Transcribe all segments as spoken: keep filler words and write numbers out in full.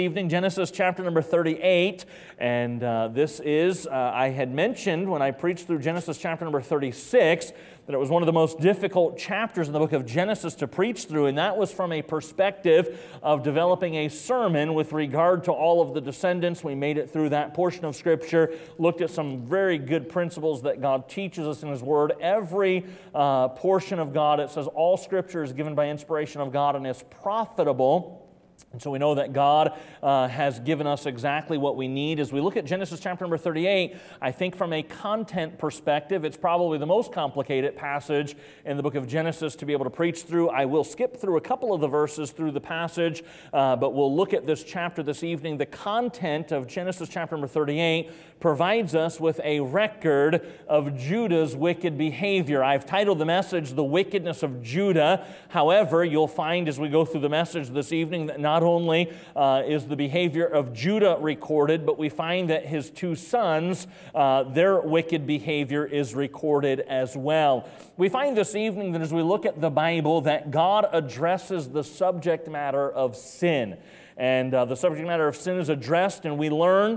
Evening, Genesis chapter number thirty-eight, and uh, this is, uh, I had mentioned when I preached through Genesis chapter number thirty-six, that it was one of the most difficult chapters in the book of Genesis to preach through, and that was from a perspective of developing a sermon with regard to all of the descendants. We made it through that portion of Scripture, looked at some very good principles that God teaches us in His Word. Every uh, portion of God, it says all Scripture is given by inspiration of God and is profitable. And so we know that God uh, has given us exactly what we need. As we look at Genesis chapter number thirty-eight, I think from a content perspective, it's probably the most complicated passage in the book of Genesis to be able to preach through. I will skip through a couple of the verses through the passage, uh, but we'll look at this chapter this evening. The content of Genesis chapter number thirty-eight provides us with a record of Judah's wicked behavior. I've titled the message, The Wickedness of Judah. However, you'll find as we go through the message this evening that not Not only uh, is the behavior of Judah recorded, but we find that his two sons, uh, their wicked behavior is recorded as well. We find this evening that as we look at the Bible, that God addresses the subject matter of sin. And uh, the subject matter of sin is addressed, and we learn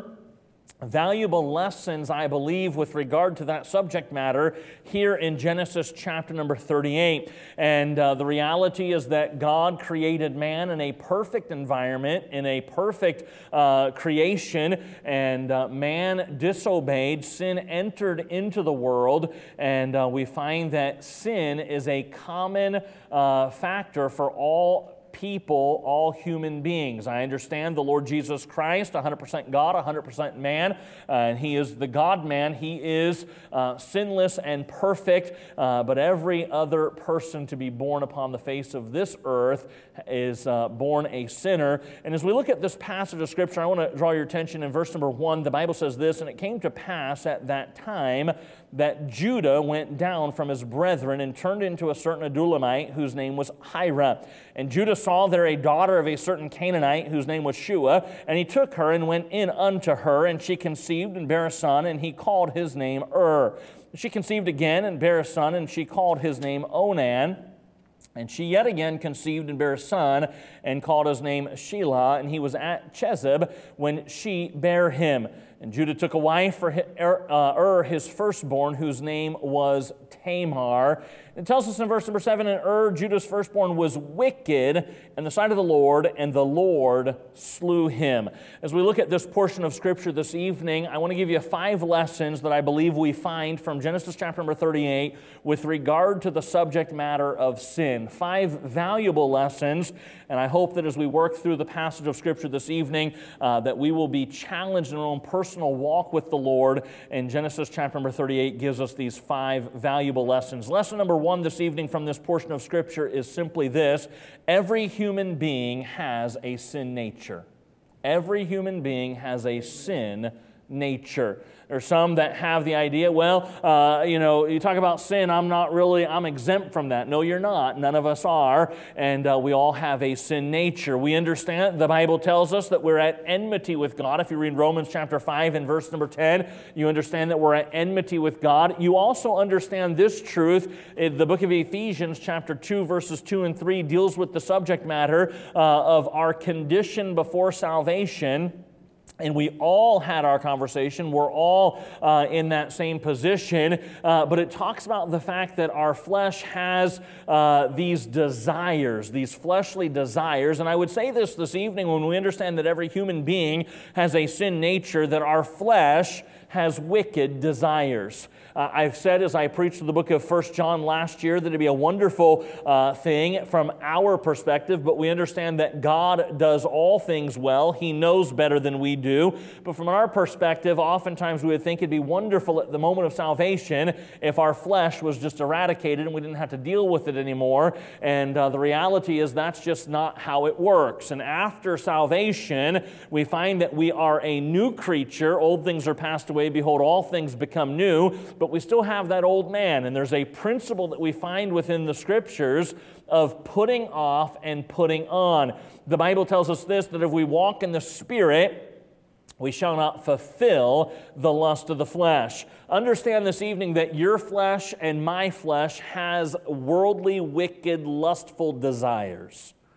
valuable lessons, I believe, with regard to that subject matter here in Genesis chapter number thirty-eight. And uh, the reality is that God created man in a perfect environment, in a perfect uh, creation, and uh, man disobeyed. Sin entered into the world, and uh, we find that sin is a common uh, factor for all people, all human beings. I understand the Lord Jesus Christ, one hundred percent God, one hundred percent man, uh, and He is the God-man. He is uh, sinless and perfect, uh, but every other person to be born upon the face of this earth is uh, born a sinner. And as we look at this passage of Scripture, I want to draw your attention in verse number one. The Bible says this, "And it came to pass at that time that Judah went down from his brethren and turned into a certain Adullamite whose name was Hira. And Judah saw there a daughter of a certain Canaanite whose name was Shua, and he took her and went in unto her, and she conceived and bare a son, and he called his name Ur. She conceived again and bare a son, and she called his name Onan. And she yet again conceived and bare a son, and called his name Shelah, and he was at Chezib when she bare him. And Judah took a wife for Ur, his firstborn, whose name was Tamar." It tells us in verse number seven, "And Ur, Judah's firstborn, was wicked in the sight of the Lord, and the Lord slew him." As we look at this portion of Scripture this evening, I want to give you five lessons that I believe we find from Genesis chapter number thirty-eight with regard to the subject matter of sin. Five valuable lessons, and I hope that as we work through the passage of Scripture this evening, uh, that we will be challenged in our own personal walk with the Lord. And Genesis chapter number thirty-eight gives us these five valuable lessons. Lesson number one this evening from this portion of Scripture is simply this: every human being has a sin nature. Every human being has a sin nature. There's some that have the idea, well, uh, you know, you talk about sin, I'm not really, I'm exempt from that. No, you're not. None of us are, and uh, we all have a sin nature. We understand, the Bible tells us that we're at enmity with God. If you read Romans chapter five and verse number ten, you understand that we're at enmity with God. You also understand this truth. The book of Ephesians chapter two, verses two and three deals with the subject matter uh, of our condition before salvation. And we all had our conversation. We're all uh, in that same position. Uh, but it talks about the fact that our flesh has uh, these desires, these fleshly desires. And I would say this this evening when we understand that every human being has a sin nature, that our flesh has wicked desires. Uh, I've said as I preached the book of First John last year that it'd be a wonderful uh, thing from our perspective, but we understand that God does all things well. He knows better than we do. But from our perspective, oftentimes we would think it'd be wonderful at the moment of salvation if our flesh was just eradicated and we didn't have to deal with it anymore. And uh, the reality is that's just not how it works. And after salvation, we find that we are a new creature. Old things are passed away. Behold, all things become new. But we still have that old man, and there's a principle that we find within the Scriptures of putting off and putting on. The Bible tells us this, that if we walk in the Spirit, we shall not fulfill the lust of the flesh. Understand this evening that your flesh and my flesh has worldly, wicked, lustful desires.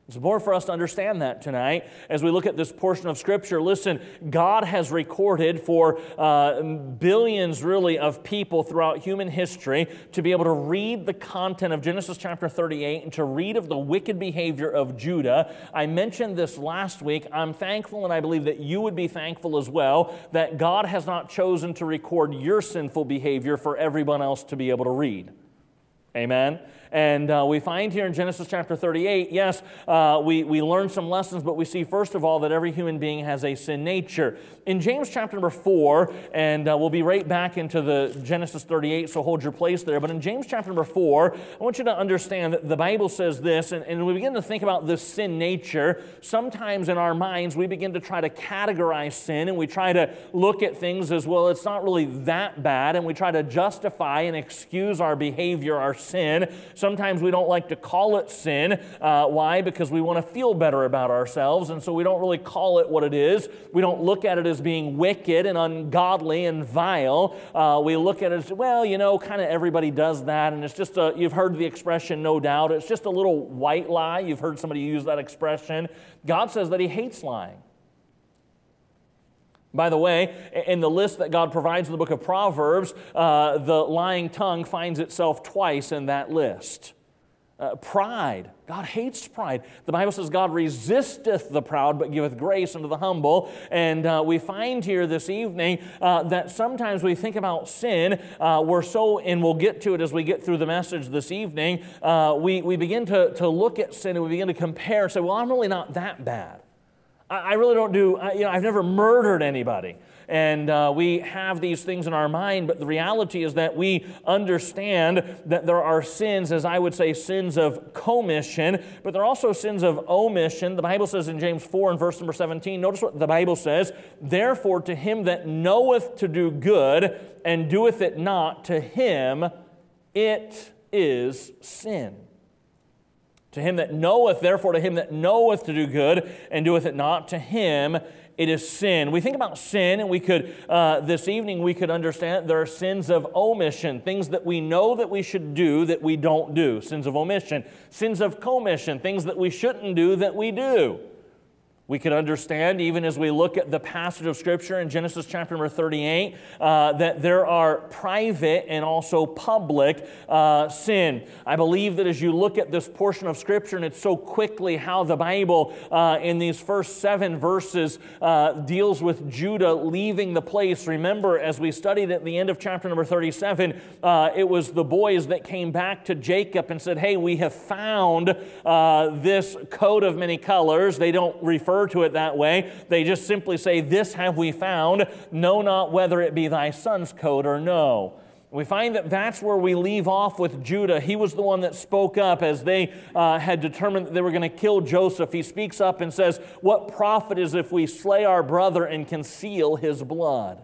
It's important for us to understand that tonight as we look at this portion of Scripture. Listen, God has recorded for uh, billions, really, of people throughout human history to be able to read the content of Genesis chapter thirty-eight and to read of the wicked behavior of Judah. I mentioned this last week. I'm thankful, and I believe that you would be thankful as well, that God has not chosen to record your sinful behavior for everyone else to be able to read. Amen? And uh, we find here in Genesis chapter thirty-eight, yes, uh, we, we learn some lessons, but we see first of all that every human being has a sin nature. In James chapter number four, and uh, we'll be right back into the Genesis thirty-eight, so hold your place there. But in James chapter number four, I want you to understand that the Bible says this, and, and we begin to think about this sin nature. Sometimes in our minds, we begin to try to categorize sin, and we try to look at things as, well, it's not really that bad, and we try to justify and excuse our behavior, our sin. Sometimes we don't like to call it sin. Uh, why? Because we want to feel better about ourselves, and so we don't really call it what it is. We don't look at it as being wicked and ungodly and vile. Uh, we look at it as, well, you know, kind of everybody does that, and it's just a, you've heard the expression, no doubt, it's just a little white lie. You've heard somebody use that expression. God says that He hates lying. By the way, in the list that God provides in the book of Proverbs, uh, the lying tongue finds itself twice in that list. Uh, pride. God hates pride. The Bible says God resisteth the proud, but giveth grace unto the humble. And uh, we find here this evening uh, that sometimes we think about sin, uh, we're so, and we'll get to it as we get through the message this evening, uh, we, we begin to, to look at sin and we begin to compare and say, well, I'm really not that bad. I really don't do, you know, I've never murdered anybody. And uh, we have these things in our mind, but the reality is that we understand that there are sins, as I would say, sins of commission, but there are also sins of omission. The Bible says in James four and verse number seventeen, notice what the Bible says, therefore to him that knoweth to do good and doeth it not, to him it is sin. To him that knoweth, therefore to him that knoweth to do good and doeth it not, to him it is sin. We think about sin, and we could, uh, this evening, we could understand there are sins of omission, things that we know that we should do that we don't do, sins of omission. Sins of commission, things that we shouldn't do that we do. We could understand, even as we look at the passage of Scripture in Genesis chapter number thirty-eight, uh, that there are private and also public uh, sin. I believe that as you look at this portion of Scripture, and it's so quickly how the Bible uh, in these first seven verses uh, deals with Judah leaving the place. Remember, as we studied at the end of chapter number thirty-seven, uh, it was the boys that came back to Jacob and said, hey, we have found uh, this coat of many colors. They don't refer to it that way. They just simply say, this have we found, know not whether it be thy son's coat or no. We find that that's where we leave off with Judah. He was the one that spoke up as they uh, had determined that they were going to kill Joseph. He speaks up and says, what profit is if we slay our brother and conceal his blood?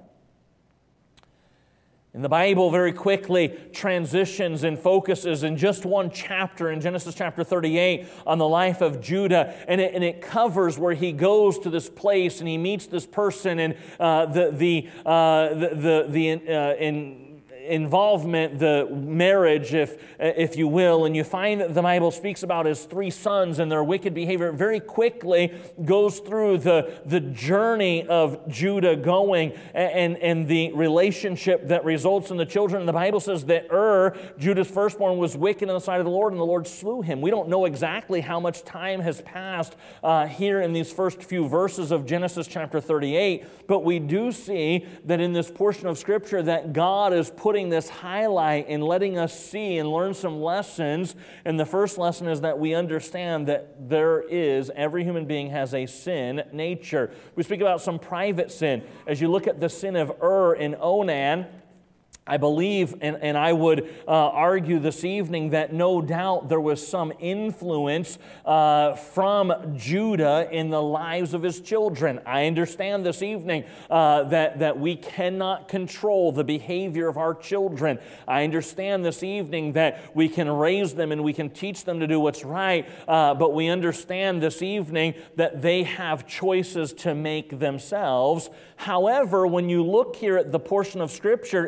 And the Bible very quickly transitions and focuses in just one chapter in Genesis chapter thirty-eight on the life of Judah. And it, and it covers where he goes to this place and he meets this person and uh, the, the, uh, the, the, the uh, in, involvement, the marriage, if if you will, and you find that the Bible speaks about his three sons and their wicked behavior. It very quickly goes through the, the journey of Judah going and, and the relationship that results in the children. And the Bible says that Ur, Judah's firstborn, was wicked in the sight of the Lord, and the Lord slew him. We don't know exactly how much time has passed uh, here in these first few verses of Genesis chapter thirty-eight, but we do see that in this portion of Scripture that God is putting this highlight and letting us see and learn some lessons. And the first lesson is that we understand that there is, every human being has a sin nature. We speak about some private sin. As you look at the sin of Ur and Onan, I believe, and, and I would uh, argue this evening, that no doubt there was some influence uh, from Judah in the lives of his children. I understand this evening uh, that, that we cannot control the behavior of our children. I understand this evening that we can raise them and we can teach them to do what's right, uh, but we understand this evening that they have choices to make themselves. However, when you look here at the portion of Scripture and you see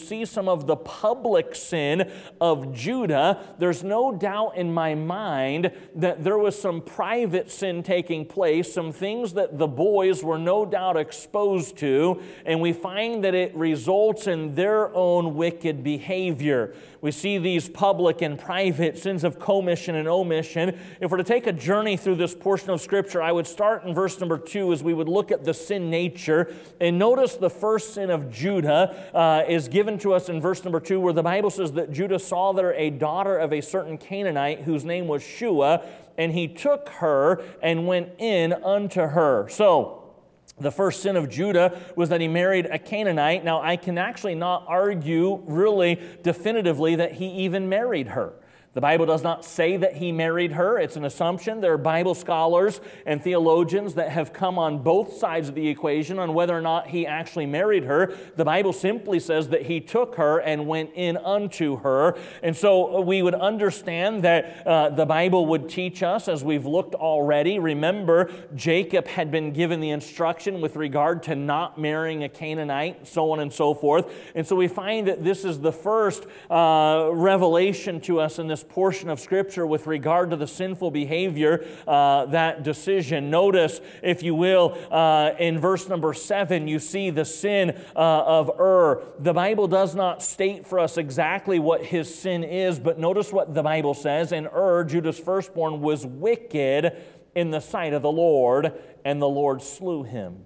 see some of the public sin of Judah, there's no doubt in my mind that there was some private sin taking place, some things that the boys were no doubt exposed to, and we find that it results in their own wicked behavior. We see these public and private sins of commission and omission. If we're to take a journey through this portion of Scripture, I would start in verse number two as we would look at the sin nature. And notice the first sin of Judah uh, is given to us in verse number two, where the Bible says that Judah saw there a daughter of a certain Canaanite whose name was Shua, and he took her and went in unto her. So, the first sin of Judah was that he married a Canaanite. Now, I can actually not argue really definitively that he even married her. The Bible does not say that he married her. It's an assumption. There are Bible scholars and theologians that have come on both sides of the equation on whether or not he actually married her. The Bible simply says that he took her and went in unto her. And so we would understand that uh, the Bible would teach us, as we've looked already. Remember, Jacob had been given the instruction with regard to not marrying a Canaanite, so on and so forth. And so we find that this is the first uh, revelation to us in this portion of Scripture with regard to the sinful behavior, uh, that decision. Notice, if you will, uh, in verse number seven, you see the sin uh, of Ur. The Bible does not state for us exactly what his sin is, but notice what the Bible says. And Ur, Judah's firstborn, was wicked in the sight of the Lord, and the Lord slew him.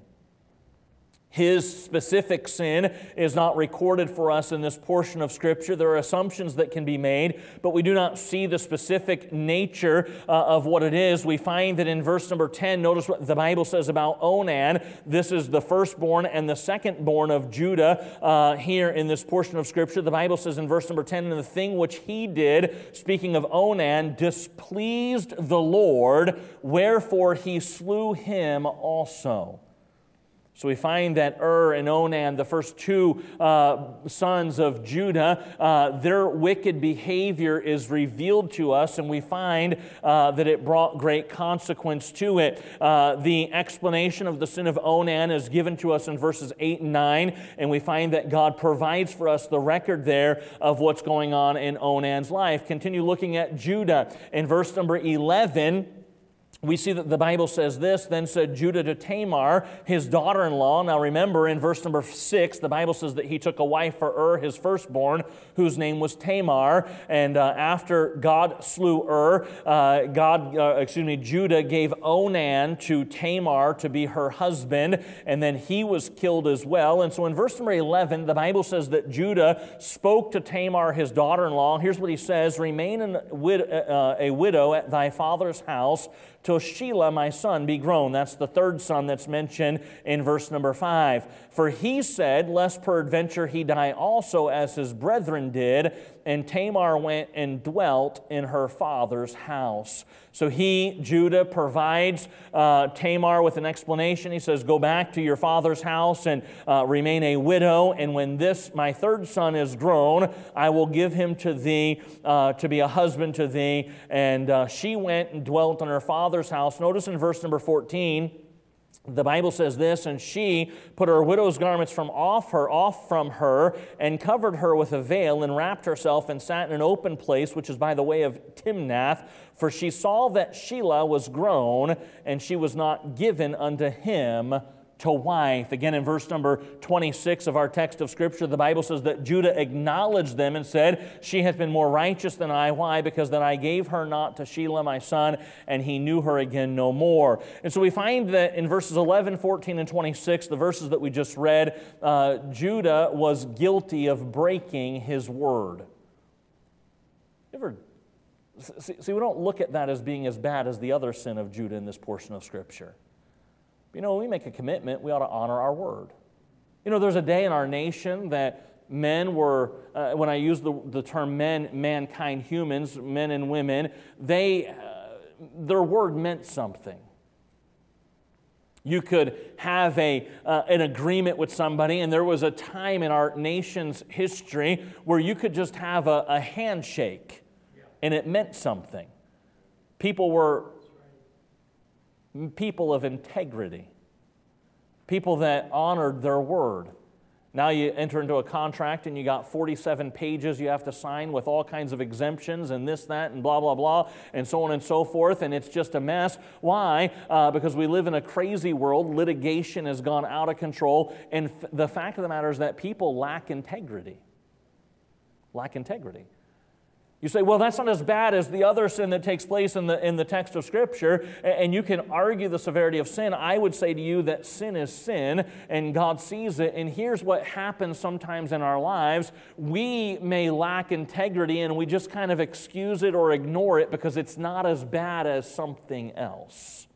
His specific sin is not recorded for us in this portion of Scripture. There are assumptions that can be made, but we do not see the specific nature uh, of what it is. We find that in verse number ten, notice what the Bible says about Onan. This is the firstborn and the secondborn of Judah uh, here in this portion of Scripture. The Bible says in verse number ten, and the thing which he did, speaking of Onan, displeased the Lord, wherefore he slew him also. So we find that Ur and Onan, the first two uh, sons of Judah, uh, their wicked behavior is revealed to us, and we find uh, that it brought great consequence to it. Uh, the explanation of the sin of Onan is given to us in verses eight and nine, and we find that God provides for us the record there of what's going on in Onan's life. Continue looking at Judah. In verse number eleven, we see that the Bible says this, then said Judah to Tamar, his daughter-in-law. Now remember, in verse number six, the Bible says that he took a wife for Ur, his firstborn, whose name was Tamar. And uh, after God slew Ur, uh, God, uh, excuse me, Judah gave Onan to Tamar to be her husband, and then he was killed as well. And so in verse number eleven, the Bible says that Judah spoke to Tamar, his daughter-in-law. Here's what he says, remain in, uh, a widow at thy father's house, till Shelah, my son, be grown. That's the third son that's mentioned in verse number five. For he said, lest peradventure he die also as his brethren did, and Tamar went and dwelt in her father's house. So he, Judah, provides uh, Tamar with an explanation. He says, go back to your father's house and uh, remain a widow, and when this, my third son, is grown, I will give him to thee uh, to be a husband to thee. And uh, she went and dwelt in her father's house. Notice in verse number fourteen, the Bible says this, and she put her widow's garments from off her, off from her, and covered her with a veil, and wrapped herself, and sat in an open place, which is by the way of Timnath, for she saw that Shelah was grown, and she was not given unto him to wife. Again, in verse number twenty-six of our text of Scripture, the Bible says that Judah acknowledged them and said, she hath been more righteous than I. Why? Because that I gave her not to Shelah my son, and he knew her again no more. And so we find that in verses eleven, fourteen, and twenty-six, the verses that we just read, uh, Judah was guilty of breaking his word. You ever see, see, we don't look at that as being as bad as the other sin of Judah in this portion of Scripture. You know, when we make a commitment, we ought to honor our word. You know, there's a day in our nation that men were, uh, when I use the, the term men, mankind, humans, men and women, they, uh, their word meant something. You could have a, uh, an agreement with somebody, and there was a time in our nation's history where you could just have a, a handshake, and it meant something. People were people of integrity, people that honored their word. Now you enter into a contract and you got forty-seven pages you have to sign with all kinds of exemptions and this, that, and blah, blah, blah, and so on and so forth, and it's just a mess. Why? Uh, because we live in a crazy world. Litigation has gone out of control, and f- the fact of the matter is that people lack integrity. Lack integrity. You say, well, that's not as bad as the other sin that takes place in the, in the text of Scripture, and you can argue the severity of sin. I would say to you that sin is sin, and God sees it, and here's what happens sometimes in our lives. We may lack integrity, and we just kind of excuse it or ignore it because it's not as bad as something else.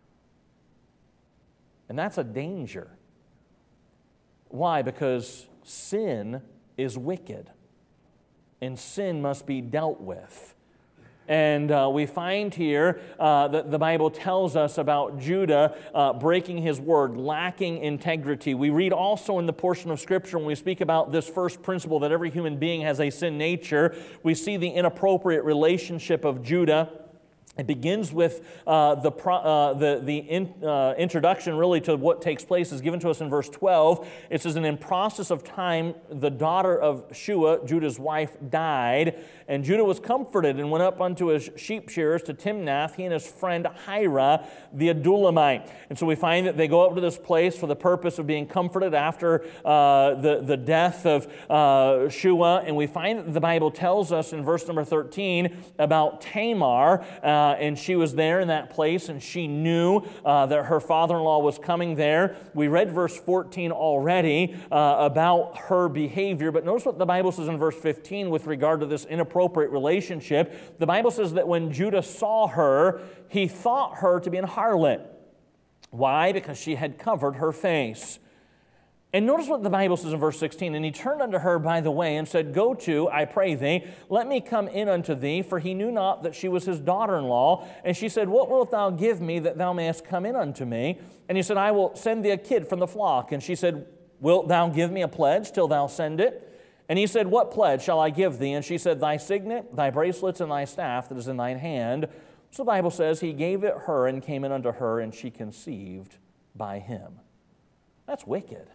And that's a danger. Why? Because sin is wicked. And sin must be dealt with. And uh, we find here uh, that the Bible tells us about Judah uh, breaking his word, lacking integrity. We read also in the portion of Scripture when we speak about this first principle that every human being has a sin nature, we see the inappropriate relationship of Judah. It begins with uh, the, uh, the, the in, uh, introduction really to what takes place is given to us in verse twelve. It says, and in process of time, the daughter of Shua, Judah's wife, died, and Judah was comforted and went up unto his sheep shearers to Timnath, he and his friend Hira, the Adullamite. And so we find that they go up to this place for the purpose of being comforted after uh, the, the death of uh, Shua, and we find that the Bible tells us in verse number thirteen about Tamar, uh, Uh, and she was there in that place, and she knew uh, that her father-in-law was coming there. We read verse fourteen already uh, about her behavior, but notice what the Bible says in verse fifteen with regard to this inappropriate relationship. The Bible says that when Judah saw her, he thought her to be an harlot. Why? Because she had covered her face. And notice what the Bible says in verse sixteen, and he turned unto her by the way and said, go to, I pray thee, let me come in unto thee, for he knew not that she was his daughter-in-law. And she said, what wilt thou give me that thou mayest come in unto me? And he said, I will send thee a kid from the flock. And she said, wilt thou give me a pledge till thou send it? And he said, what pledge shall I give thee? And she said, thy signet, thy bracelets, and thy staff that is in thine hand. So the Bible says, he gave it her and came in unto her, and she conceived by him. That's wicked.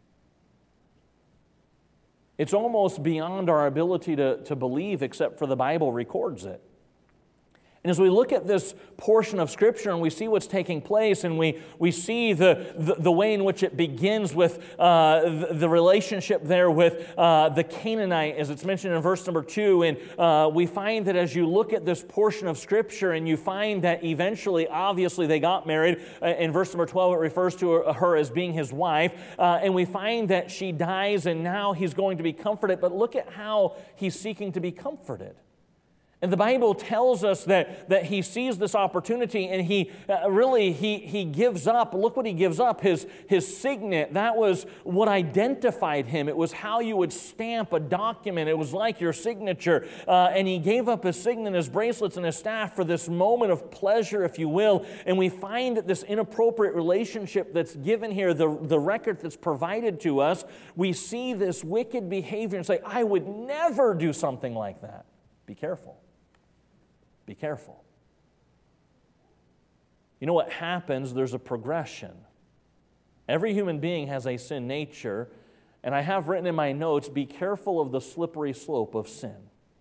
It's almost beyond our ability to, to believe, except for the Bible records it. And as we look at this portion of Scripture and we see what's taking place, and we, we see the, the, the way in which it begins with uh, the, the relationship there with uh, the Canaanite, as it's mentioned in verse number two, and uh, we find that as you look at this portion of Scripture and you find that eventually, obviously, they got married. Uh, in verse number twelve, it refers to her, her as being his wife, uh, and we find that she dies and now he's going to be comforted, but look at how he's seeking to be comforted. And the Bible tells us that, that he sees this opportunity and he uh, really, he, he gives up. Look what he gives up, his, his signet. That was what identified him. It was how you would stamp a document. It was like your signature. Uh, and he gave up his signet, his bracelets, and his staff for this moment of pleasure, if you will. And we find that this inappropriate relationship that's given here, the, the record that's provided to us, we see this wicked behavior and say, I would never do something like that. Be careful. Be careful. You know what happens? There's a progression. Every human being has a sin nature, and I have written in my notes, be careful of the slippery slope of sin.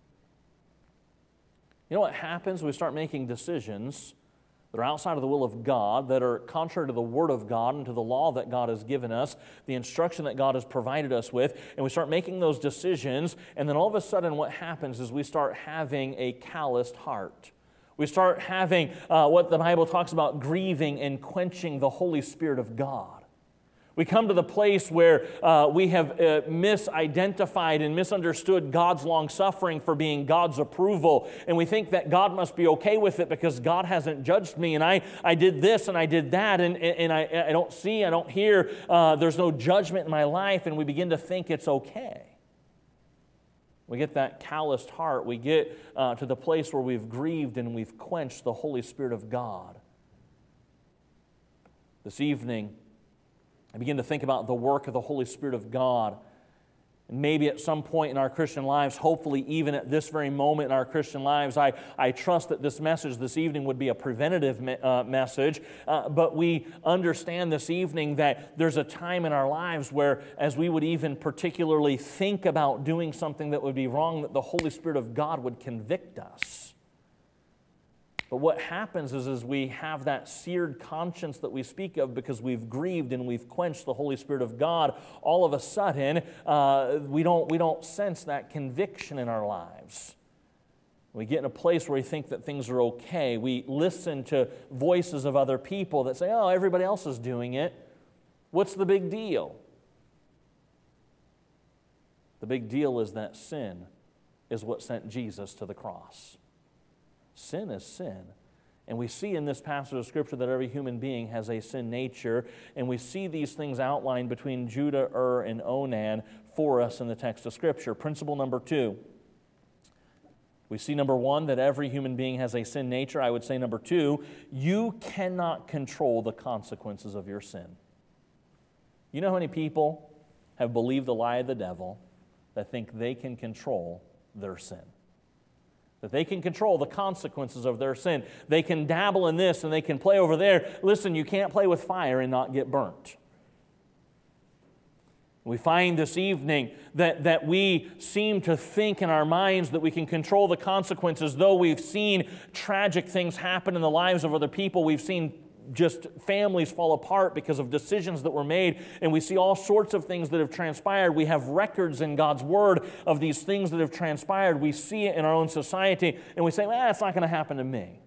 You know what happens? We start making decisions that are outside of the will of God, that are contrary to the Word of God and to the law that God has given us, the instruction that God has provided us with, and we start making those decisions, and then all of a sudden what happens is we start having a calloused heart. We start having uh, what the Bible talks about, grieving and quenching the Holy Spirit of God. We come to the place where uh, we have uh, misidentified and misunderstood God's long-suffering for being God's approval. And we think that God must be okay with it because God hasn't judged me. And I, I did this and I did that. And, and I, I don't see, I don't hear. Uh, there's no judgment in my life. And we begin to think it's okay. We get that calloused heart. We get uh, to the place where we've grieved and we've quenched the Holy Spirit of God. This evening, I begin to think about the work of the Holy Spirit of God. Maybe at some point in our Christian lives, hopefully even at this very moment in our Christian lives, I, I trust that this message this evening would be a preventative me- uh, message. Uh, but we understand this evening that there's a time in our lives where, as we would even particularly think about doing something that would be wrong, that the Holy Spirit of God would convict us. But what happens is, is we have that seared conscience that we speak of because we've grieved and we've quenched the Holy Spirit of God. All of a sudden, uh, we don't, we don't sense that conviction in our lives. We get in a place where we think that things are okay. We listen to voices of other people that say, oh, everybody else is doing it. What's the big deal? The big deal is that sin is what sent Jesus to the cross. Sin is sin. And we see in this passage of Scripture that every human being has a sin nature, and we see these things outlined between Judah, Ur, and Onan for us in the text of Scripture. Principle number two. We see, number one, that every human being has a sin nature. I would say, number two, you cannot control the consequences of your sin. You know how many people have believed the lie of the devil that think they can control their sin? That they can control the consequences of their sin. They can dabble in this and they can play over there. Listen, you can't play with fire and not get burnt. We find this evening that, that we seem to think in our minds that we can control the consequences, though we've seen tragic things happen in the lives of other people. We've seen just families fall apart because of decisions that were made, and we see all sorts of things that have transpired. We have records in God's Word of these things that have transpired. We see it in our own society, and we say, well, it's not going to happen to me.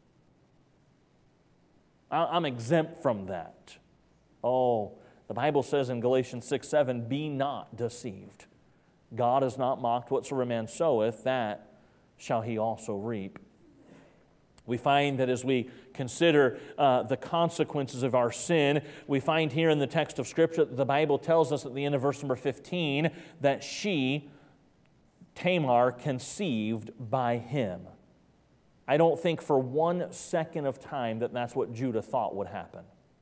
I'm exempt from that. Oh, the Bible says in Galatians six seven, be not deceived. God is not mocked. Whatsoever man soweth, that shall he also reap. We find that as we consider uh, the consequences of our sin, we find here in the text of Scripture that the Bible tells us at the end of verse number fifteen that she, Tamar, conceived by him. I don't think for one second of time that that's what Judah thought would happen.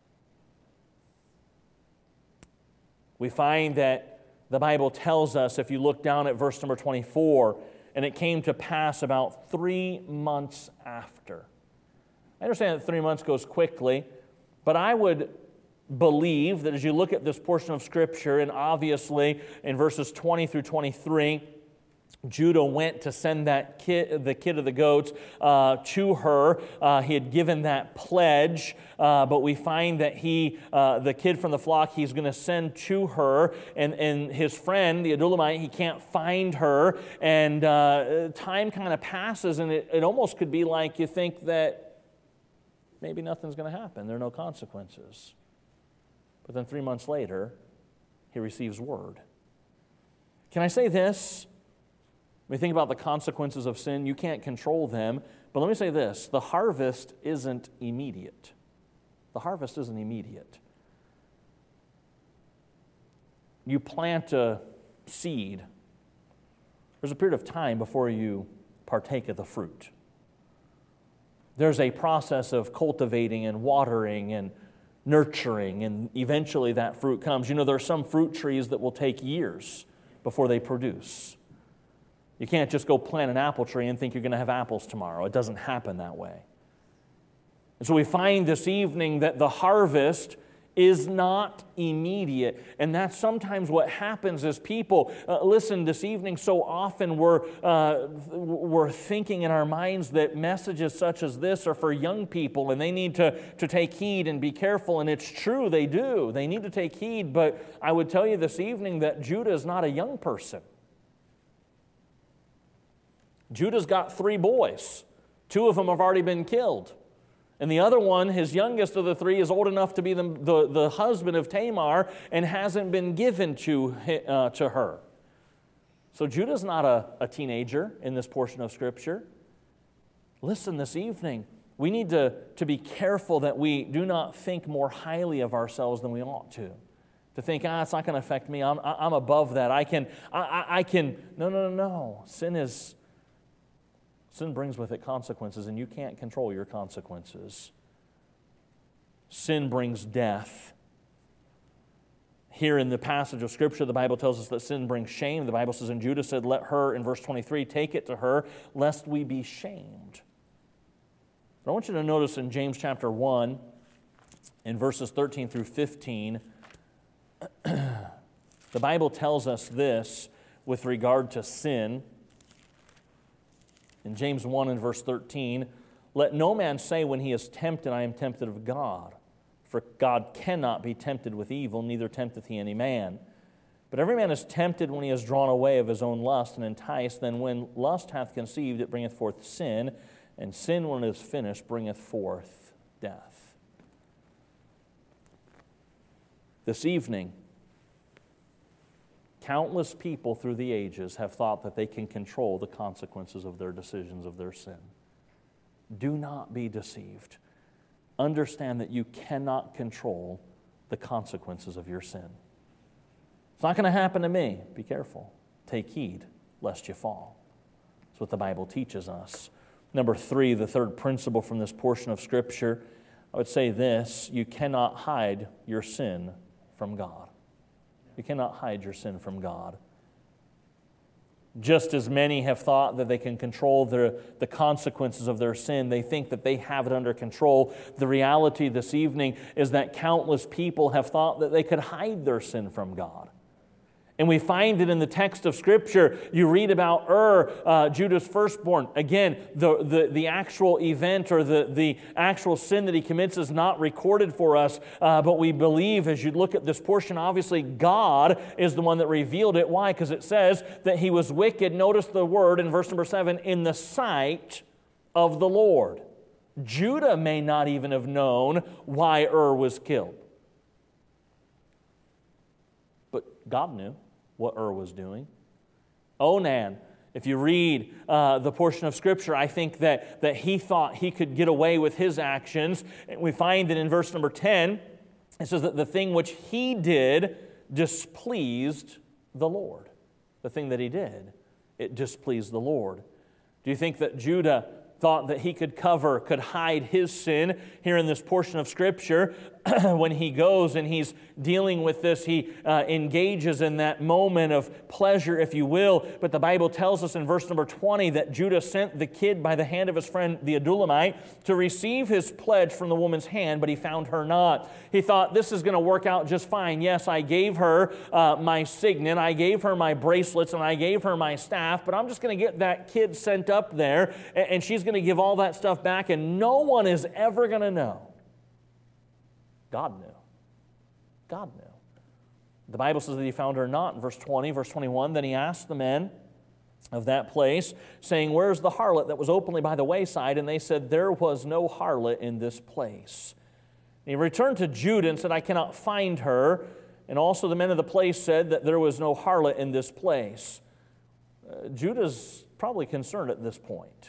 We find that the Bible tells us, if you look down at verse number twenty-four, and it came to pass about three months after. I understand that three months goes quickly, but I would believe that as you look at this portion of Scripture, and obviously in verses twenty through twenty-three, Judah went to send that kid, the kid of the goats uh, to her. Uh, he had given that pledge, uh, but we find that he, uh, the kid from the flock, he's going to send to her, and, and his friend, the Adulamite, he can't find her, and uh, time kind of passes, and it, it almost could be like you think that maybe nothing's going to happen. There are no consequences. But then three months later, he receives word. Can I say this? When we think about the consequences of sin, you can't control them. But let me say this, the harvest isn't immediate. The harvest isn't immediate. You plant a seed. There's a period of time before you partake of the fruit. There's a process of cultivating and watering and nurturing, and eventually that fruit comes. You know, there are some fruit trees that will take years before they produce. You can't just go plant an apple tree and think you're going to have apples tomorrow. It doesn't happen that way. And so we find this evening that the harvest is not immediate. And that's sometimes what happens as people, uh, listen, this evening so often we're, uh, we're thinking in our minds that messages such as this are for young people and they need to, to take heed and be careful. And it's true, they do. They need to take heed. But I would tell you this evening that Judah is not a young person. Judah's got three boys. Two of them have already been killed. And the other one, his youngest of the three, is old enough to be the, the, the husband of Tamar and hasn't been given to, uh, to her. So Judah's not a, a teenager in this portion of Scripture. Listen, this evening, we need to, to be careful that we do not think more highly of ourselves than we ought to. To think, ah, it's not going to affect me. I'm, I'm above that. I can, I, I, I can, no, no, no, no. Sin is... Sin brings with it consequences, and you can't control your consequences. Sin brings death. Here in the passage of Scripture, the Bible tells us that sin brings shame. The Bible says, and Judah said, let her, in verse twenty-three, take it to her, lest we be shamed. But I want you to notice in James chapter one, in verses thirteen through fifteen, the Bible tells us this with regard to sin. In James one and verse thirteen, let no man say when he is tempted, I am tempted of God. For God cannot be tempted with evil, neither tempteth he any man. But every man is tempted when he is drawn away of his own lust and enticed. Then when lust hath conceived, it bringeth forth sin, and sin, when it is finished, bringeth forth death. This evening, countless people through the ages have thought that they can control the consequences of their decisions of their sin. Do not be deceived. Understand that you cannot control the consequences of your sin. It's not going to happen to me. Be careful. Take heed lest you fall. That's what the Bible teaches us. Number three, the third principle from this portion of Scripture, I would say this: you cannot hide your sin from God. You cannot hide your sin from God. Just as many have thought that they can control the, the consequences of their sin, they think that they have it under control. The reality this evening is that countless people have thought that they could hide their sin from God. And we find it in the text of Scripture. You read about Ur, uh, Judah's firstborn. Again, the, the, the actual event or the, the actual sin that he commits is not recorded for us, uh, but we believe, as you look at this portion, obviously God is the one that revealed it. Why? Because it says that he was wicked. Notice the word in verse number seven, in the sight of the Lord. Judah may not even have known why Ur was killed. But God knew what Ur was doing. Onan, if you read uh, the portion of Scripture, I think that, that he thought he could get away with his actions. And we find that in verse number ten, it says that the thing which he did displeased the Lord. The thing that he did, it displeased the Lord. Do you think that Judah thought that he could cover, could hide his sin here in this portion of Scripture? When he goes and he's dealing with this, he uh, engages in that moment of pleasure, if you will. But the Bible tells us in verse number twenty that Judah sent the kid by the hand of his friend the Adullamite to receive his pledge from the woman's hand, but he found her not. He thought, this is going to work out just fine. Yes, I gave her uh, my signet, I gave her my bracelets, and I gave her my staff, but I'm just going to get that kid sent up there, and, and she's going to give all that stuff back, and no one is ever going to know. God knew. God knew. The Bible says that he found her not in verse twenty. Verse twenty-one, then he asked the men of that place, saying, where's the harlot that was openly by the wayside? And they said, there was no harlot in this place. And he returned to Judah and said, I cannot find her. And also the men of the place said that there was no harlot in this place. Uh, Judah's probably concerned at this point.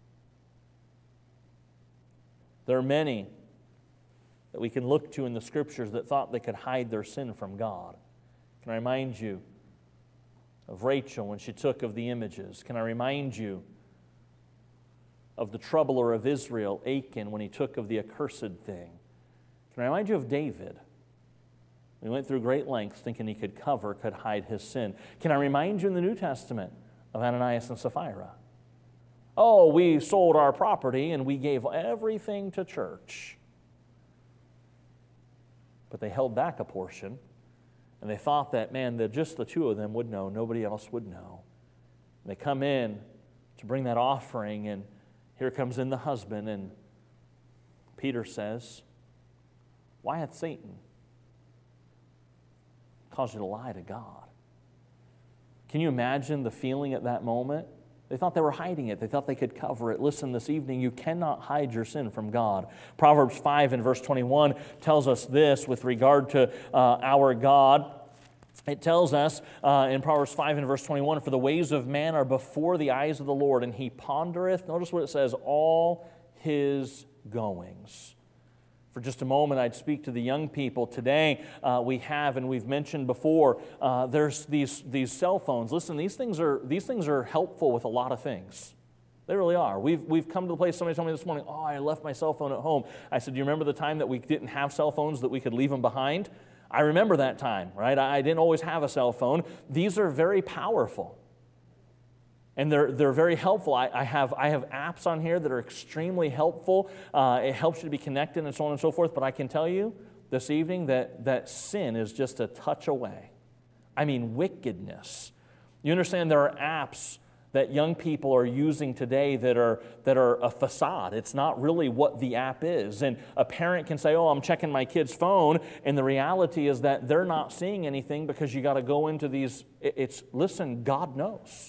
There are many that we can look to in the Scriptures that thought they could hide their sin from God. Can I remind you of Rachel when she took of the images? Can I remind you of the troubler of Israel, Achan, when he took of the accursed thing? Can I remind you of David? He went through great lengths thinking he could cover, could hide his sin. Can I remind you in the New Testament of Ananias and Sapphira? Oh, we sold our property and we gave everything to church. But they held back a portion, and they thought that, man, that just the two of them would know, nobody else would know. And they come in to bring that offering, and here comes in the husband, and Peter says, why hath Satan caused you to lie to God? Can you imagine the feeling at that moment? They thought they were hiding it. They thought they could cover it. Listen, this evening, you cannot hide your sin from God. Proverbs five and verse twenty-one tells us this with regard to uh, our God. It tells us uh, in Proverbs five and verse twenty-one, for the ways of man are before the eyes of the Lord, and he pondereth, notice what it says, all his goings. For just a moment, I'd speak to the young people. Today, uh, we have, and we've mentioned before, uh, there's these, these cell phones. Listen, these things are these things are helpful with a lot of things. They really are. We've, we've come to the place, somebody told me this morning, oh, I left my cell phone at home. I said, do you remember the time that we didn't have cell phones, that we could leave them behind? I remember that time, right? I didn't always have a cell phone. These are very powerful. And they're, they're very helpful. I, I, have, I have apps on here that are extremely helpful. Uh, it helps you to be connected and so on and so forth. But I can tell you this evening that, that sin is just a touch away. I mean, wickedness. You understand there are apps that young people are using today that are, that are a facade. It's not really what the app is. And a parent can say, oh, I'm checking my kid's phone, and the reality is that they're not seeing anything because you got to go into these, it's, listen, God knows.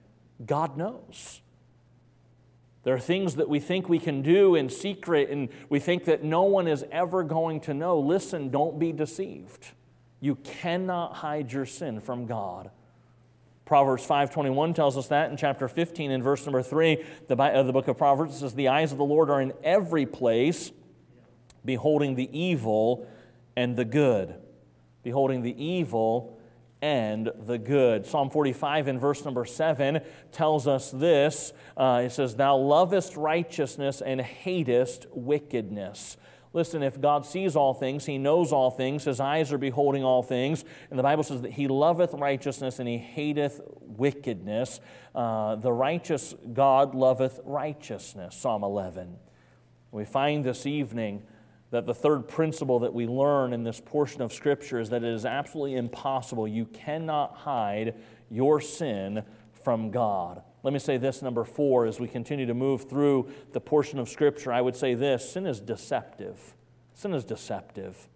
God knows. There are things that we think we can do in secret, and we think that no one is ever going to know. Listen, don't be deceived. You cannot hide your sin from God. Proverbs five twenty-one tells us that in chapter fifteen, in verse number three the, of the book of Proverbs. It says, the eyes of the Lord are in every place, beholding the evil and the good. Beholding the evil and the good. Psalm forty-five in verse number seven tells us this. Uh, it says, thou lovest righteousness and hatest wickedness. Listen, if God sees all things, He knows all things, His eyes are beholding all things, and the Bible says that He loveth righteousness and He hateth wickedness. Uh, the righteous God loveth righteousness, Psalm eleven. We find this evening that the third principle that we learn in this portion of Scripture is that it is absolutely impossible. You cannot hide your sin from God. Let me say this, number four, as we continue to move through the portion of Scripture. I would say this: sin is deceptive. Sin is deceptive.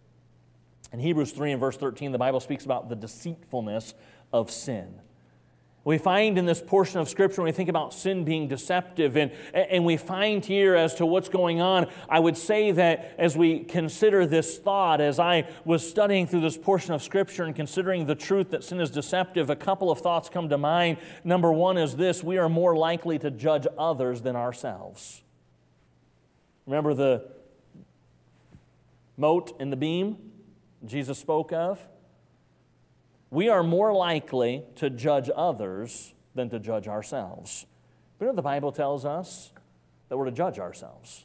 In Hebrews three and verse thirteen, the Bible speaks about the deceitfulness of sin. We find in this portion of Scripture, when we think about sin being deceptive, and, and we find here as to what's going on, I would say that as we consider this thought, as I was studying through this portion of Scripture and considering the truth that sin is deceptive, a couple of thoughts come to mind. Number one is this: we are more likely to judge others than ourselves. Remember the mote and the beam Jesus spoke of? We are more likely to judge others than to judge ourselves. But you know, the Bible tells us that we're to judge ourselves.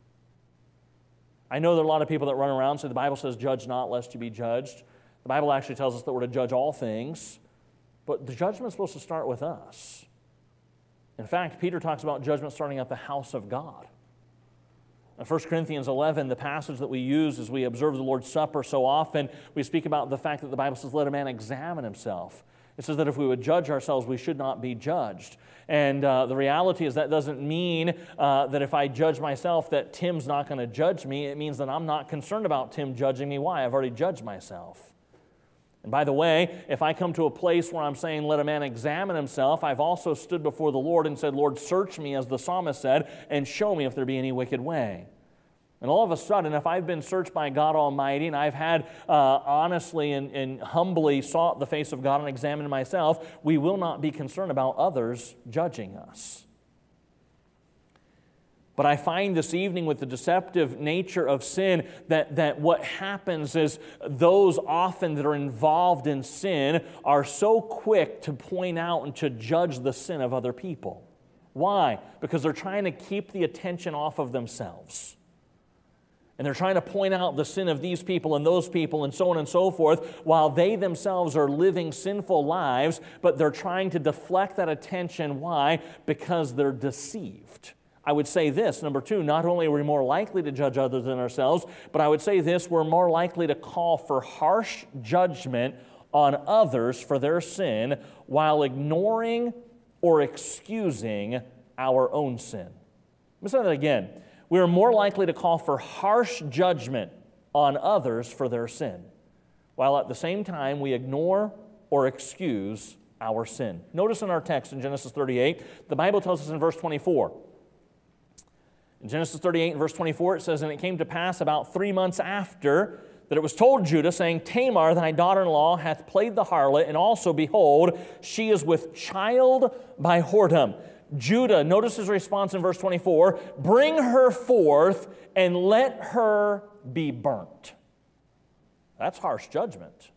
I know there are a lot of people that run around and say the Bible says, judge not lest you be judged. The Bible actually tells us that we're to judge all things, but the judgment is supposed to start with us. In fact, Peter talks about judgment starting at the house of God. In First Corinthians eleven, the passage that we use as we observe the Lord's Supper so often, we speak about the fact that the Bible says, let a man examine himself. It says that if we would judge ourselves, we should not be judged. And uh, the reality is that doesn't mean uh, that if I judge myself that Tim's not going to judge me. It means that I'm not concerned about Tim judging me. Why? I've already judged myself. And by the way, if I come to a place where I'm saying, let a man examine himself, I've also stood before the Lord and said, Lord, search me, as the psalmist said, and show me if there be any wicked way. And all of a sudden, if I've been searched by God Almighty and I've had uh, honestly and, and humbly sought the face of God and examined myself, we will not be concerned about others judging us. But I find this evening with the deceptive nature of sin that, that what happens is those often that are involved in sin are so quick to point out and to judge the sin of other people. Why? Because they're trying to keep the attention off of themselves. And they're trying to point out the sin of these people and those people and so on and so forth, while they themselves are living sinful lives, but they're trying to deflect that attention. Why? Because they're deceived. I would say this, number two, not only are we more likely to judge others than ourselves, but I would say this, we're more likely to call for harsh judgment on others for their sin while ignoring or excusing our own sin. Let me say that again. We are more likely to call for harsh judgment on others for their sin, while at the same time we ignore or excuse our sin. Notice in our text in Genesis thirty-eight, the Bible tells us in verse twenty-four, in Genesis thirty-eight and verse twenty-four, it says, and it came to pass about three months after that it was told Judah, saying, Tamar, thy daughter-in-law, hath played the harlot, and also, behold, she is with child by whoredom. Judah, notice his response in verse twenty-four, bring her forth and let her be burnt. That's harsh judgment.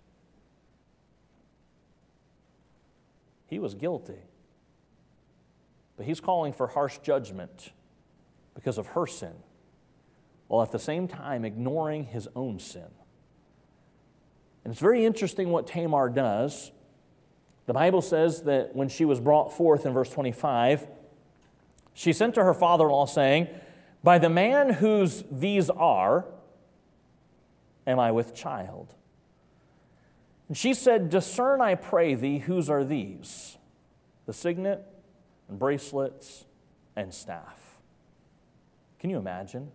He was guilty. But he's calling for harsh judgment because of her sin, while at the same time ignoring his own sin. And it's very interesting what Tamar does. The Bible says that when she was brought forth in verse twenty-five, she sent to her father-in-law saying, "By the man whose these are, am I with child?" And she said, "Discern, I pray thee, whose are these? The signet and bracelets and staff." Can you imagine?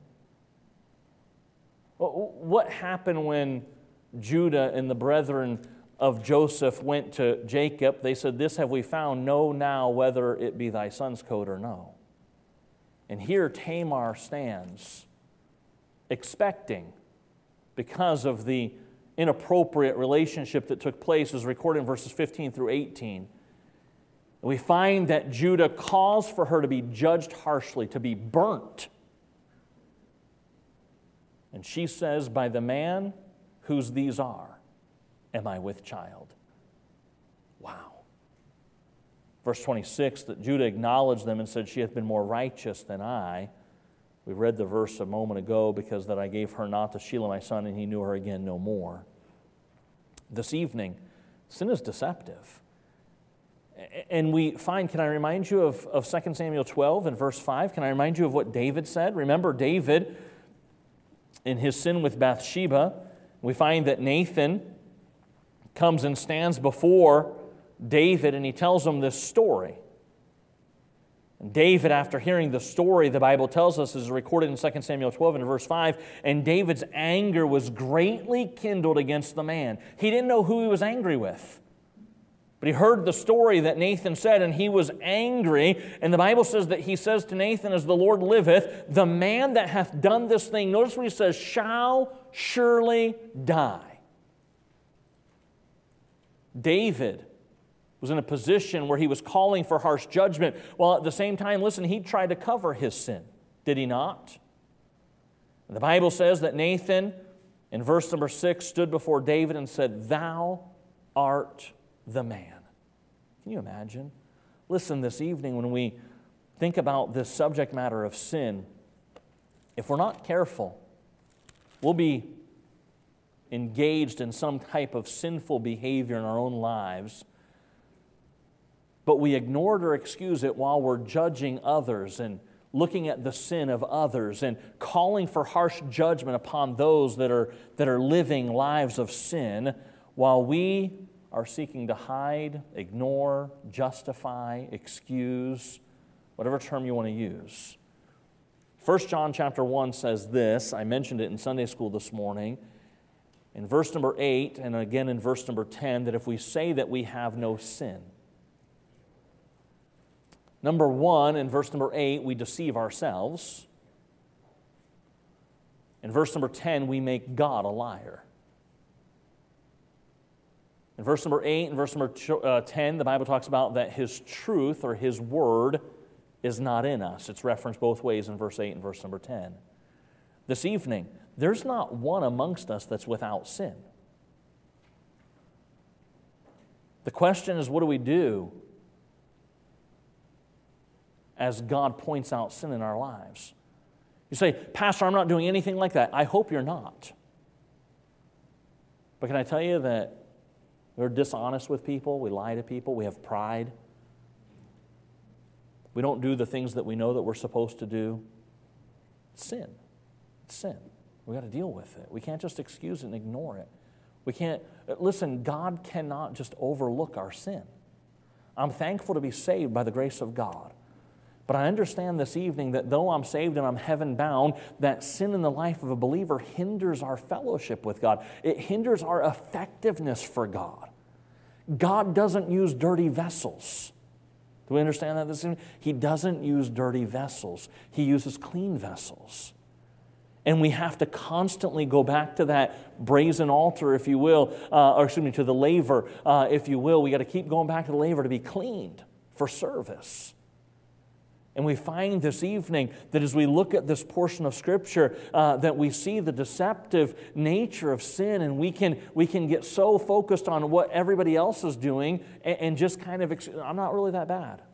What happened when Judah and the brethren of Joseph went to Jacob? They said, "This have we found, know now whether it be thy son's coat or no." And here Tamar stands expecting, because of the inappropriate relationship that took place, is recorded in verses fifteen through eighteen. And we find that Judah calls for her to be judged harshly, to be burnt. And she says, "By the man whose these are, am I with child?" Wow. Verse twenty-six, that Judah acknowledged them and said, "She hath been more righteous than I." We read the verse a moment ago, "Because that I gave her not to Shelah my son, and he knew her again no more." This evening, sin is deceptive. And we find, can I remind you of, of Second Samuel twelve and verse five? Can I remind you of what David said? Remember David, in his sin with Bathsheba, we find that Nathan comes and stands before David, and he tells him this story. And David, after hearing the story, the Bible tells us, is recorded in Second Samuel twelve and verse five, and David's anger was greatly kindled against the man. He didn't know who he was angry with, but he heard the story that Nathan said, and he was angry. And the Bible says that he says to Nathan, "As the Lord liveth, the man that hath done this thing," notice what he says, "shall surely die." David was in a position where he was calling for harsh judgment, while at the same time, listen, he tried to cover his sin. Did he not? And the Bible says that Nathan, in verse number six, stood before David and said, "Thou art the man." Can you imagine? Listen, this evening when we think about this subject matter of sin, if we're not careful, we'll be engaged in some type of sinful behavior in our own lives, but we ignore it or excuse it while we're judging others and looking at the sin of others and calling for harsh judgment upon those that are, that are living lives of sin, while we are seeking to hide, ignore, justify, excuse, whatever term you want to use. First John chapter one says this, I mentioned it in Sunday school this morning, in verse number eight and again in verse number ten, that if we say that we have no sin, number one, in verse number eight, we deceive ourselves. In verse number ten, we make God a liar. In verse number eight and verse number ten, the Bible talks about that His truth or His word is not in us. It's referenced both ways in verse eight and verse number ten. This evening, there's not one amongst us that's without sin. The question is, what do we do as God points out sin in our lives? You say, "Pastor, I'm not doing anything like that." I hope you're not. But can I tell you that we're dishonest with people, we lie to people, we have pride. We don't do the things that we know that we're supposed to do. It's sin. It's sin. We've got to deal with it. We can't just excuse it and ignore it. We can't, listen, God cannot just overlook our sin. I'm thankful to be saved by the grace of God. But I understand this evening that though I'm saved and I'm heaven-bound, that sin in the life of a believer hinders our fellowship with God. It hinders our effectiveness for God. God doesn't use dirty vessels. Do we understand that this evening? He doesn't use dirty vessels. He uses clean vessels. And we have to constantly go back to that brazen altar, if you will, uh, or excuse me, to the laver, uh, if you will. We got to keep going back to the laver to be cleaned for service. And we find this evening that as we look at this portion of Scripture, uh, that we see the deceptive nature of sin, and we can we can get so focused on what everybody else is doing and, and just kind of, I'm not really that bad.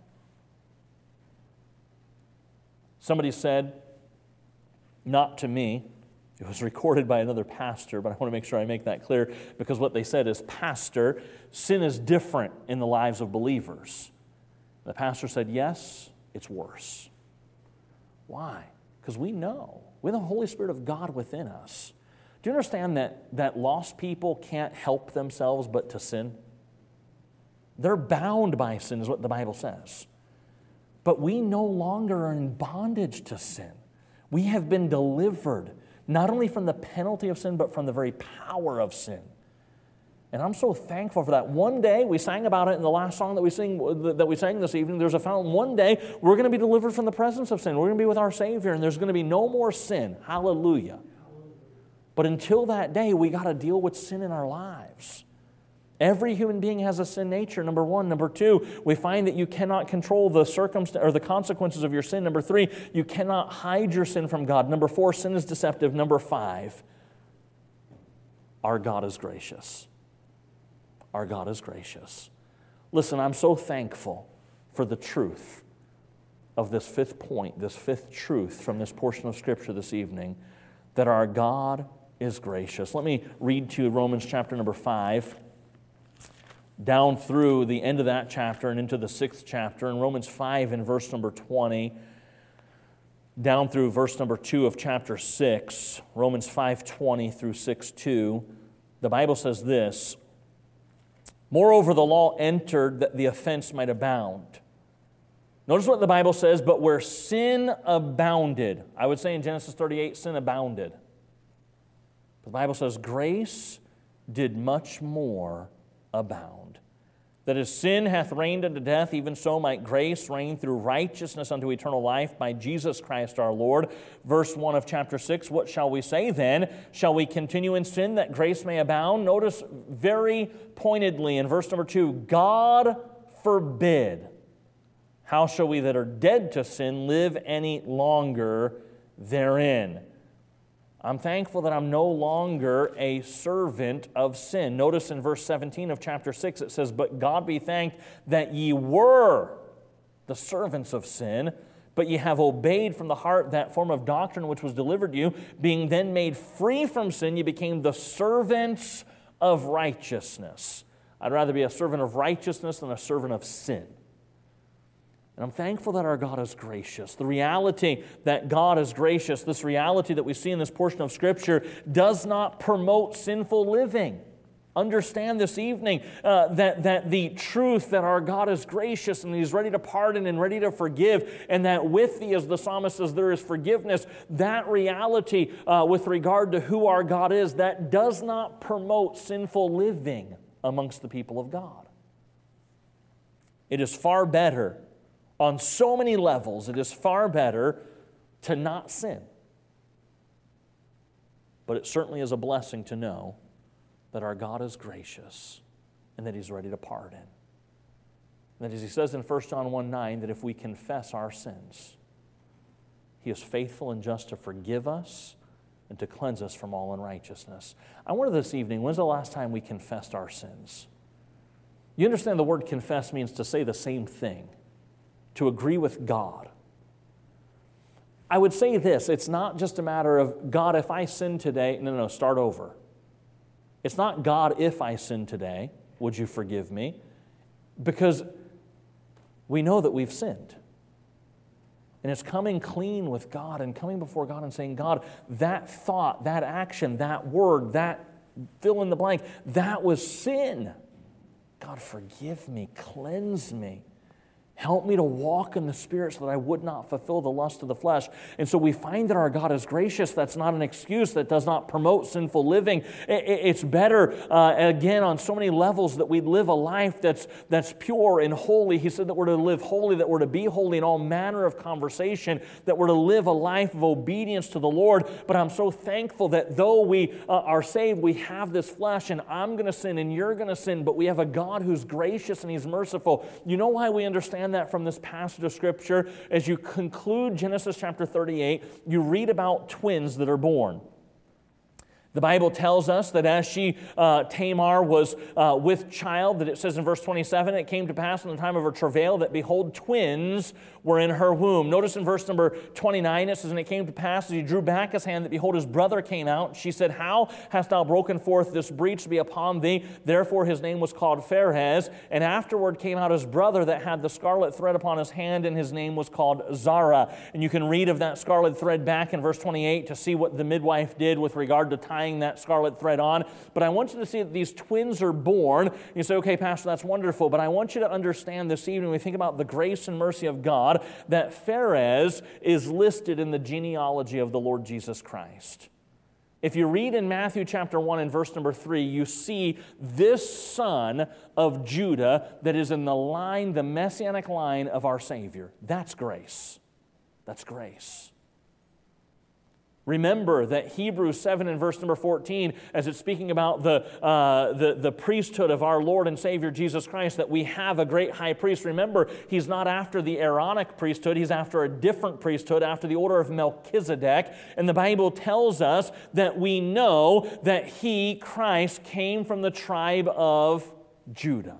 Somebody said, not to me, It was recorded by another pastor, but I want to make sure I make that clear because what they said is, Pastor, sin is different in the lives of believers. The pastor said, yes, it's worse. Why? Because we know. We have the Holy Spirit of God within us. Do you understand that, that lost people can't help themselves but to sin? They're bound by sin, is what the Bible says. But we no longer are in bondage to sin. We have been delivered, not only from the penalty of sin, but from the very power of sin. And I'm so thankful for that. One day, we sang about it in the last song that we sing that we sang this evening, there's a fountain. One day, we're going to be delivered from the presence of sin. We're going to be with our Savior, and there's going to be no more sin. Hallelujah. But until that day, we got to deal with sin in our lives. Every human being has a sin nature, number one. Number two, we find that you cannot control the circumst- or the consequences of your sin. Number three, you cannot hide your sin from God. Number four, sin is deceptive. Number five, our God is gracious. Our God is gracious. Listen, I'm so thankful for the truth of this fifth point, this fifth truth from this portion of Scripture this evening, that our God is gracious. Let me read to you Romans chapter number five, down through the end of that chapter and into the sixth chapter. In Romans five in verse number twenty, down through verse number two of chapter six, Romans five twenty through six two, the Bible says this, moreover, the law entered that the offense might abound. Notice what the Bible says, but where sin abounded, I would say in Genesis thirty-eight, sin abounded. The Bible says grace did much more abound. That as sin hath reigned unto death, even so might grace reign through righteousness unto eternal life by Jesus Christ our Lord. Verse one of chapter six, what shall we say then? Shall we continue in sin that grace may abound? Notice very pointedly in verse number two, God forbid. How shall we that are dead to sin live any longer therein? I'm thankful that I'm no longer a servant of sin. Notice in verse seventeen of chapter six it says, but God be thanked that ye were the servants of sin, but ye have obeyed from the heart that form of doctrine which was delivered to you. Being then made free from sin, ye became the servants of righteousness. I'd rather be a servant of righteousness than a servant of sin. And I'm thankful that our God is gracious. The reality that God is gracious, this reality that we see in this portion of Scripture, does not promote sinful living. Understand this evening uh, that, that the truth that our God is gracious and He's ready to pardon and ready to forgive, and that with thee, as the psalmist says, there is forgiveness, that reality uh, with regard to who our God is, that does not promote sinful living amongst the people of God. It is far better, on so many levels, it is far better to not sin. But it certainly is a blessing to know that our God is gracious and that He's ready to pardon. And that, as He says in First John one nine, that if we confess our sins, He is faithful and just to forgive us and to cleanse us from all unrighteousness. I wonder this evening, when's the last time we confessed our sins? You understand the word confess means to say the same thing, to agree with God. I would say this, it's not just a matter of, God, if I sin today, no, no, no, start over. It's not, God, if I sin today, would you forgive me? Because we know that we've sinned. And it's coming clean with God and coming before God and saying, God, that thought, that action, that word, that fill in the blank, that was sin. God, forgive me, cleanse me. Help me to walk in the Spirit so that I would not fulfill the lust of the flesh. And so we find that our God is gracious. That's not an excuse. That does not promote sinful living. It's better, uh, again, on so many levels that we live a life that's, that's pure and holy. He said that we're to live holy, that we're to be holy in all manner of conversation, that we're to live a life of obedience to the Lord. But I'm so thankful that though we uh, are saved, we have this flesh, and I'm going to sin and you're going to sin, but we have a God who's gracious and He's merciful. You know why we understand that from this passage of Scripture? As you conclude Genesis chapter thirty-eight, you read about twins that are born. The Bible tells us that as she, uh, Tamar, was uh, with child, that it says in verse twenty-seven, it came to pass in the time of her travail that, behold, twins were in her womb. Notice in verse number twenty-nine, it says, and it came to pass as he drew back his hand that, behold, his brother came out. She said, how hast thou broken forth this breach to be upon thee? Therefore his name was called Pharez. And afterward came out his brother that had the scarlet thread upon his hand, and his name was called Zara. And you can read of that scarlet thread back in verse twenty-eight to see what the midwife did with regard to tying that scarlet thread on. But I want you to see that these twins are born. You say, okay, Pastor, that's wonderful, but I want you to understand this evening, when we think about the grace and mercy of God, that Pharez is listed in the genealogy of the Lord Jesus Christ. If you read in Matthew chapter one and verse number three, you see this son of Judah that is in the line, the messianic line of our Savior. That's grace. That's grace. Remember that Hebrews seven and verse number fourteen, as it's speaking about the, uh, the, the priesthood of our Lord and Savior Jesus Christ, that we have a great high priest. Remember, he's not after the Aaronic priesthood. He's after a different priesthood, after the order of Melchizedek. And the Bible tells us that we know that he, Christ, came from the tribe of Judah.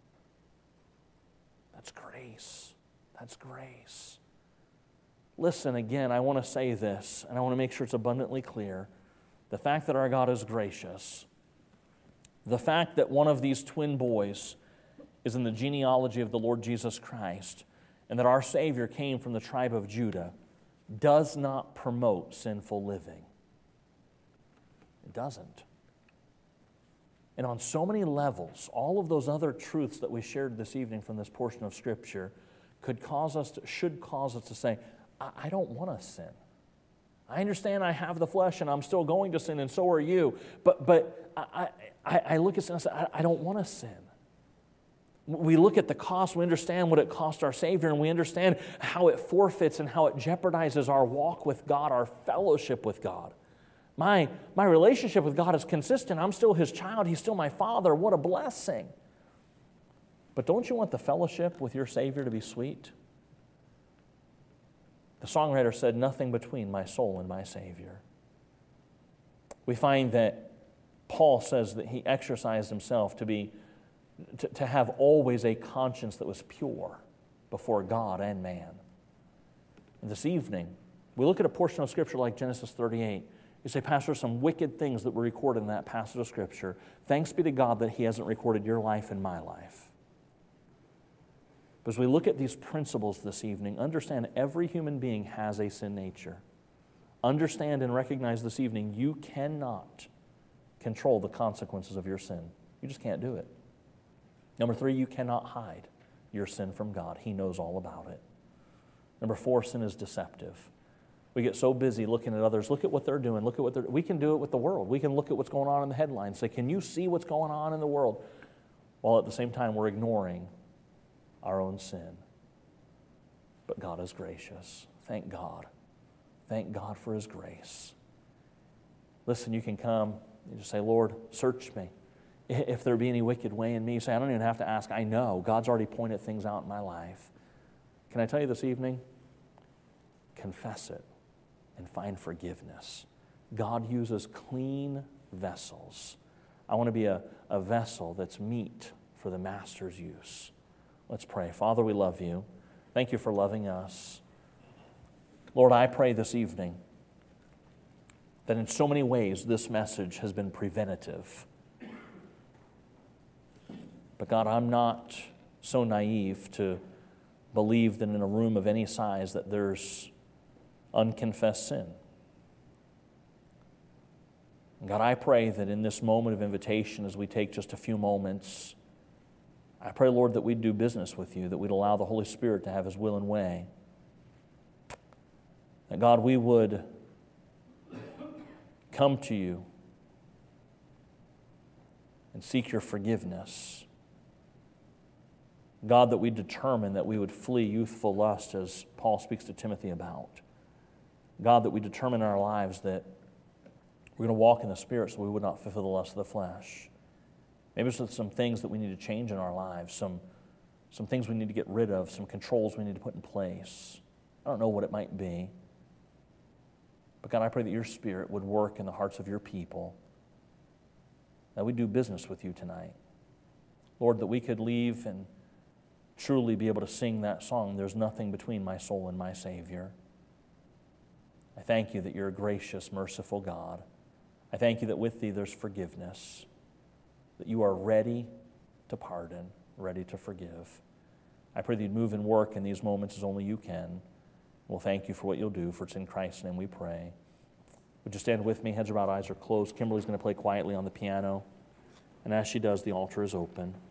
That's grace. That's grace. Listen, again, I want to say this, and I want to make sure it's abundantly clear. The fact that our God is gracious, the fact that one of these twin boys is in the genealogy of the Lord Jesus Christ, and that our Savior came from the tribe of Judah, does not promote sinful living. It doesn't. And on so many levels, all of those other truths that we shared this evening from this portion of Scripture could cause us to, should cause us to say, I don't want to sin. I understand I have the flesh and I'm still going to sin, and so are you. But but I, I, I look at sin and say, I, I don't want to sin. We look at the cost, we understand what it cost our Savior, and we understand how it forfeits and how it jeopardizes our walk with God, our fellowship with God. My, my relationship with God is consistent. I'm still His child. He's still my Father. What a blessing. But don't you want the fellowship with your Savior to be sweet? The songwriter said, nothing between my soul and my Savior. We find that Paul says that he exercised himself to be, to, to have always a conscience that was pure before God and man. And this evening, we look at a portion of Scripture like Genesis thirty-eight. You say, Pastor, some wicked things that were recorded in that passage of Scripture. Thanks be to God that He hasn't recorded your life and my life. As we look at these principles this evening, understand every human being has a sin nature. Understand and recognize this evening you cannot control the consequences of your sin. You just can't do it. Number three, you cannot hide your sin from God. He knows all about it. Number four, sin is deceptive. We get so busy looking at others. Look at what they're doing. Look at what they're. We can do it with the world. We can look at what's going on in the headlines. Say, can you see what's going on in the world? While at the same time we're ignoring our own sin. But God is gracious. Thank God. Thank God for His grace. Listen, you can come and just say, Lord, search me. If there be any wicked way in me, you say, I don't even have to ask. I know. God's already pointed things out in my life. Can I tell you this evening? Confess it and find forgiveness. God uses clean vessels. I want to be a, a vessel that's meet for the Master's use. Let's pray. Father, we love You. Thank You for loving us. Lord, I pray this evening that in so many ways this message has been preventative. But God, I'm not so naive to believe that in a room of any size that there's unconfessed sin. God, I pray that in this moment of invitation, as we take just a few moments, I pray, Lord, that we'd do business with You, that we'd allow the Holy Spirit to have His will and way. That, God, we would come to You and seek Your forgiveness. God, that we determine that we would flee youthful lust, as Paul speaks to Timothy about. God, that we determine in our lives that we're going to walk in the Spirit so we would not fulfill the lust of the flesh. Maybe there's some things that we need to change in our lives, some, some things we need to get rid of, some controls we need to put in place. I don't know what it might be. But God, I pray that your Spirit would work in the hearts of your people, that we do business with you tonight. Lord, that we could leave and truly be able to sing that song, "There's nothing between my soul and my Savior." I thank you that you're a gracious, merciful God. I thank you that with thee there's forgiveness, that you are ready to pardon, ready to forgive. I pray that you'd move and work in these moments as only you can. We'll thank you for what you'll do, for it's in Christ's name we pray. Would you stand with me? Heads are bowed, eyes are closed. Kimberly's going to play quietly on the piano. And as she does, the altar is open.